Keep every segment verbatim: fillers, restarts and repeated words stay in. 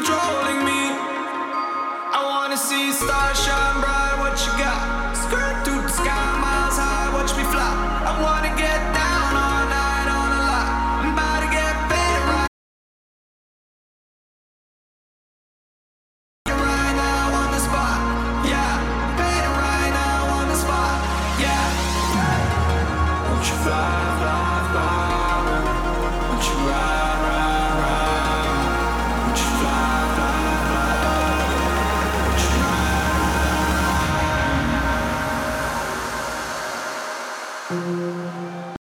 controlling me. I wanna see stars shine bright. What you got? Skirt through the sky, miles high. Watch me fly. I wanna get down all night on a lot. I'm about to get paid right. Right now on the spot. Yeah, paid right now on the spot. Yeah. Won't you fly, fly, fly? Won't you ride, ride, ride? Won't you fly, fly, fly? Won't you ride?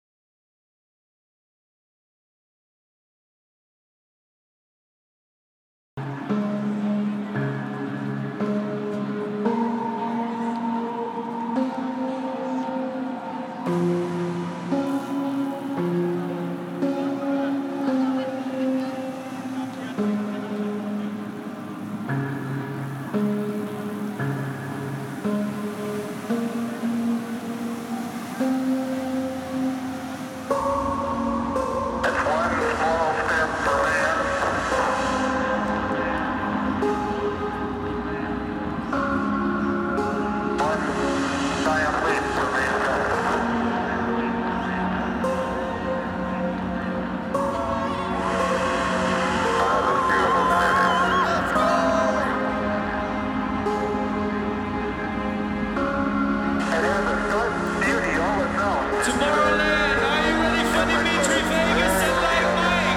Tomorrowland, are you ready for Dimitri Vegas and Like Mike?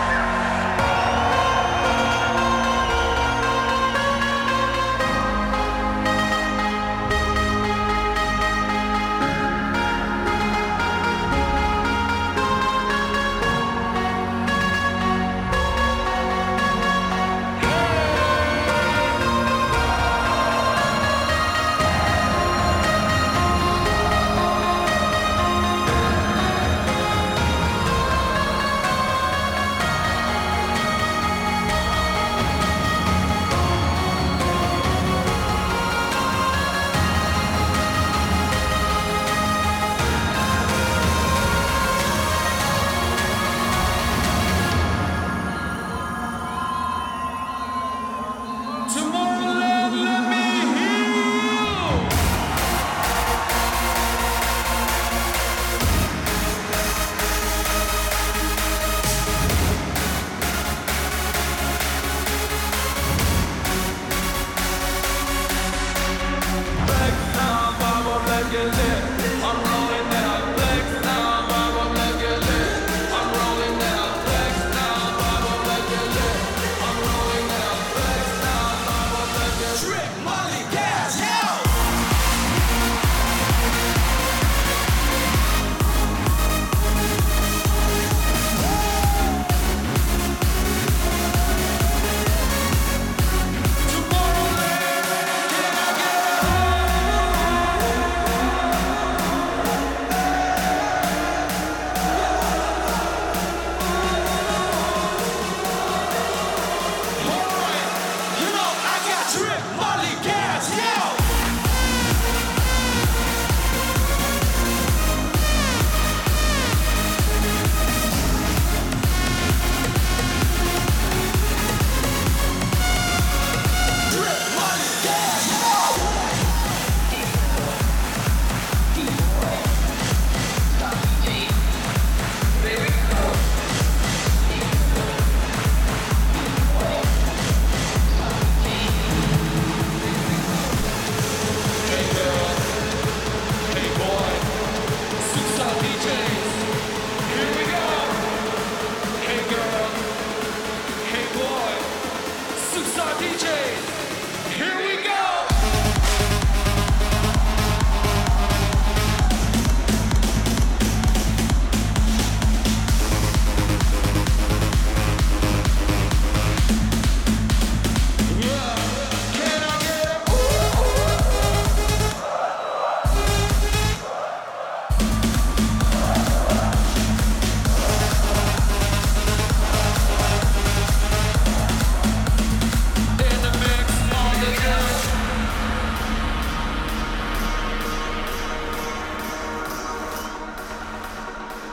Tomorrowland, let me hear you. Flex now, Bob, let you live. I'm rolling now. Flex now, Bob, let you live. I'm rolling now. Flex now, Bob, let you live. I'm rolling now. Flex now, Bob, let you live. Trip, money, cash, hell.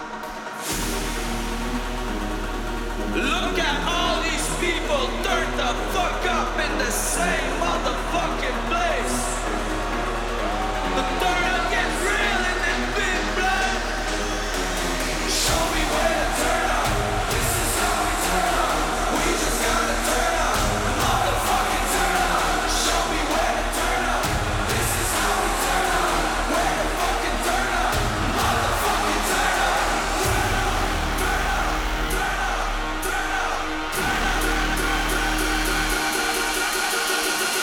Look at all these people turned up. same motherfucking place. The turn up gets real in this big blood. Show me where to turn up. This is how we turn up. We just gotta turn up. Motherfucking turn up. Show me where to turn up. This is how we turn up. Where to fucking turn up. Motherfucking turn up. Turn up, turn up, turn up, turn up, turn up.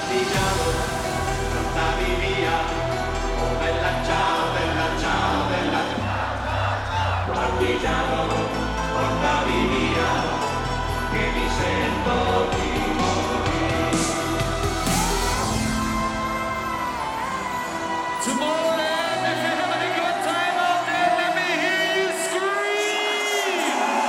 partigiano, portami via, oh bella ciao, bella ciao, bella partigiano, portami via, che mi sento di morire. Tomorrowland, if you're having a good time out there, let me hear you scream!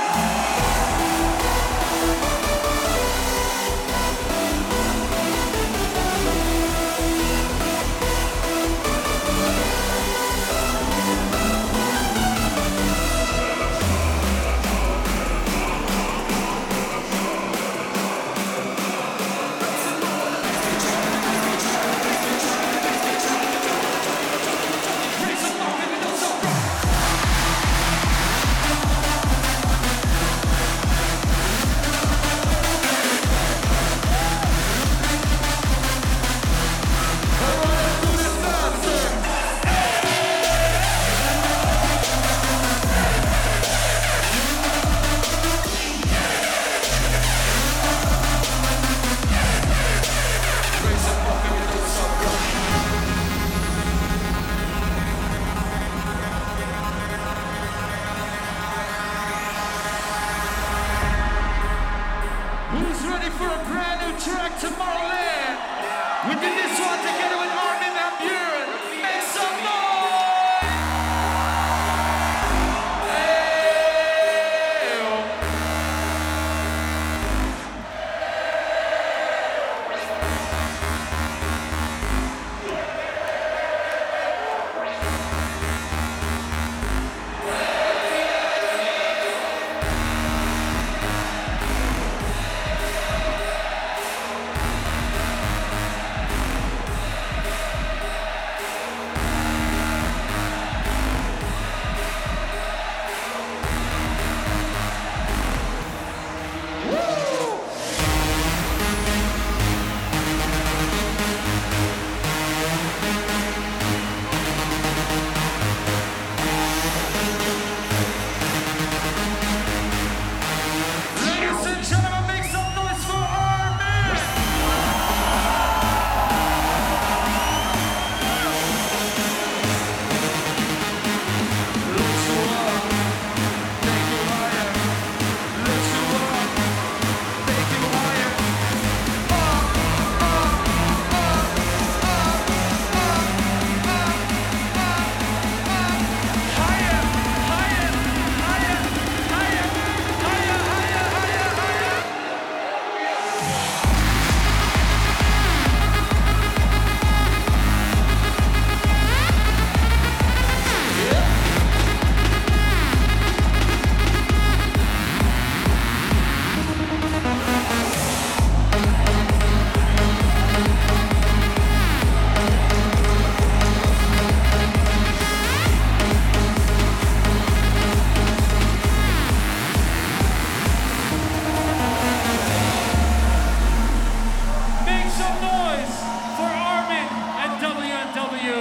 Who's ready for a brand new track, Tomorrowland? We did this one together with Armin van Buuren. Make some noise! Hey! Ladies and gentlemen, make some noise for Armin! Lift you up, take you higher. Lift you up, take you higher. Up, up, up, up, up, up, up, up. Higher, higher, higher, higher, higher, higher, higher, higher. Make some noise for Armin and W N W.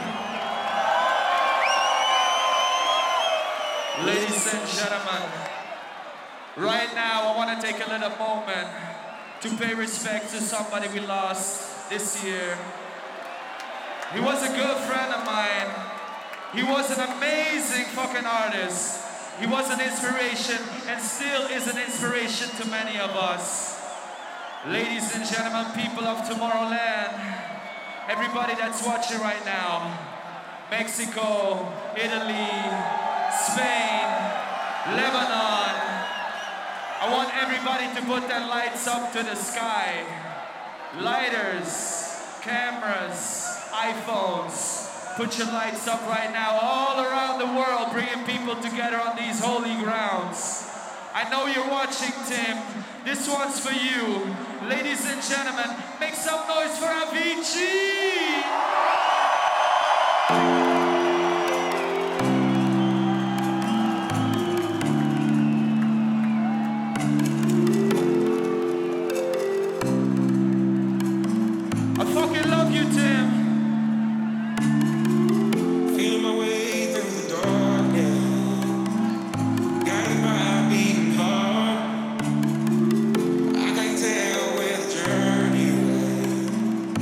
Ladies and gentlemen, right now I want to take a little moment to pay respect to somebody we lost this year. He was a good friend of mine. He was an amazing fucking artist. He was an inspiration and still is an inspiration to many of us. Ladies and gentlemen, people of Tomorrowland, everybody that's watching right now, Mexico, Italy, Spain, Lebanon, I want everybody to put their lights up to the sky. Lighters, cameras, iPhones, put your lights up right now all around the world, bringing people together on these holy grounds. I know you're watching, Tim. This one's for you. Ladies and gentlemen, make some noise for Avicii! I fucking love you, Tim. Feel my way through the darkness, guided by a beating heart. I can tell where the journey led.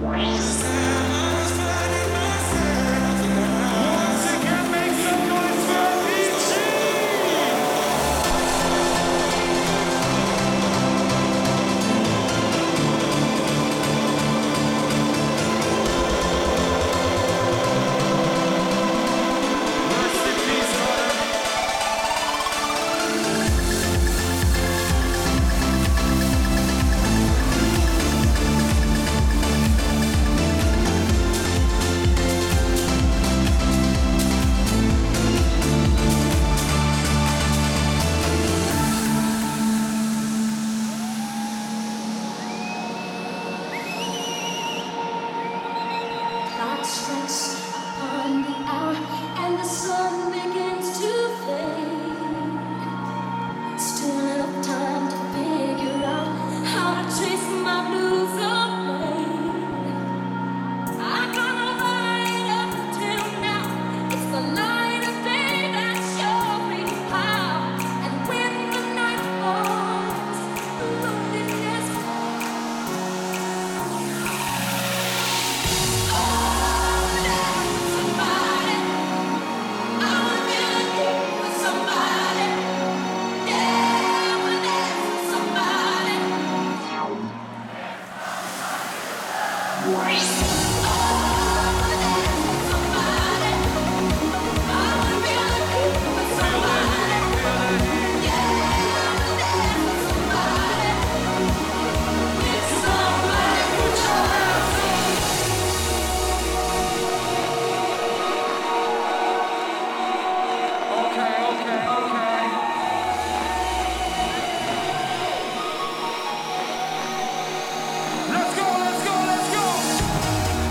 Let's go, let's go, let's go!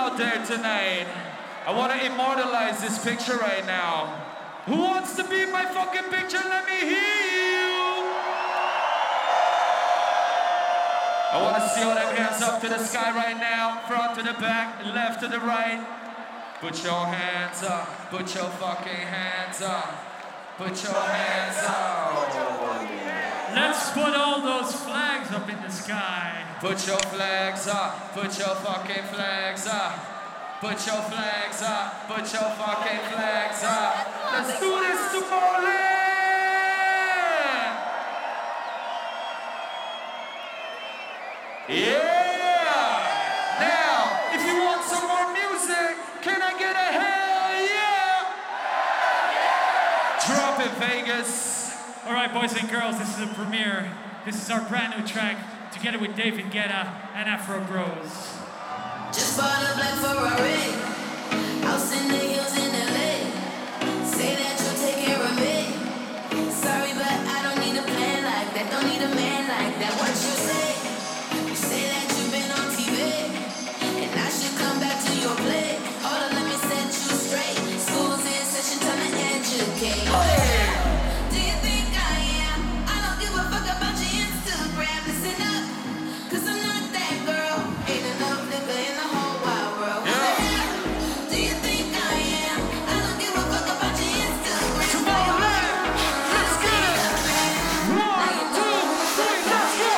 out there tonight. I want to immortalize this picture right now. Who wants to be in my fucking picture? Let me hear you. I want to see all them hands up to the sky right now. Front to the back, left to the right. Put your hands up. Put your fucking hands up. Put your hands up. Let's put all those flags up in the sky. Put your flags up. Put your fucking flags up. Put your flags up. Put your fucking flags up. Let's do this to Poland. Yeah! Now, if you want some more music, can I get a hell yeah? Drop it, Vegas. All right, boys and girls, this is a premiere. This is our brand new track, together with David Guetta and Afro Bros. Just bought a black Ferrari, house in the hills in L A. Say that you'll take care of me. Sorry, but I don't need a plan like that. Don't need a man like that. What you say? You say that you've been on T V, and I should come back to your play. Hold on, let me set you straight. School's in session, time to educate. Oh, yeah. Do you think I am? I don't give a fuck about your Instagram. Listen up, 'cause I'm not that girl. Ain't enough nigga in the whole wide world. Yeah. Do you think I am? I don't give a fuck about your Instagram. Come on, let's get it. One, two, three, let's go.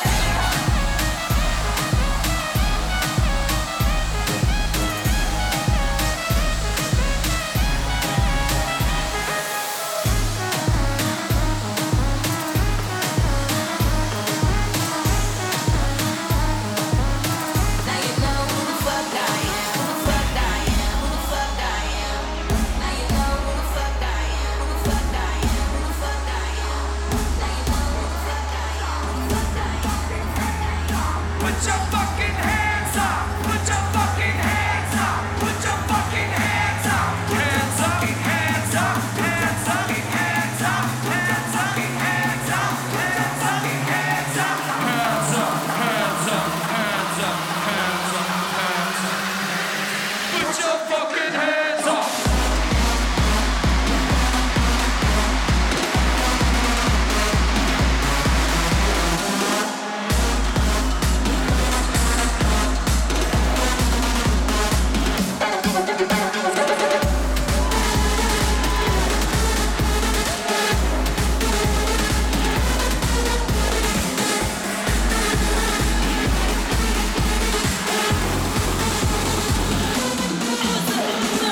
Now you know who the fuck I am. Who the fuck I am. Who the fuck I am. Now you know who the fuck I am. Who the fuck I am. Who the fuck I am. Now you know who the fuck I am. Who the fuck I am. Who the fuck I am. Put your fucking hands up. Put your fucking hands up. Put your fucking hands up. Hands up. Hands up. Hands up. Hands up. Hands up. Hands up. Hands up. Hands up. Hands up. Hands up. Hands up. Hands up. Hands up. Put your fucking hands up. Put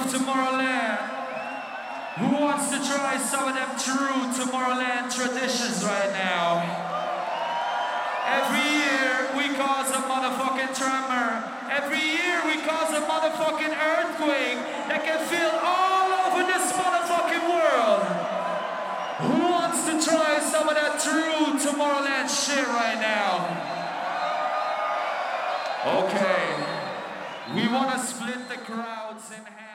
Tomorrowland? Who wants to try some of them true Tomorrowland traditions right now? Every year we cause a motherfucking tremor. Every year we cause a motherfucking earthquake that can feel all over this motherfucking world. Who wants to try some of that true Tomorrowland shit right now? Okay. We want to split the crowds in half.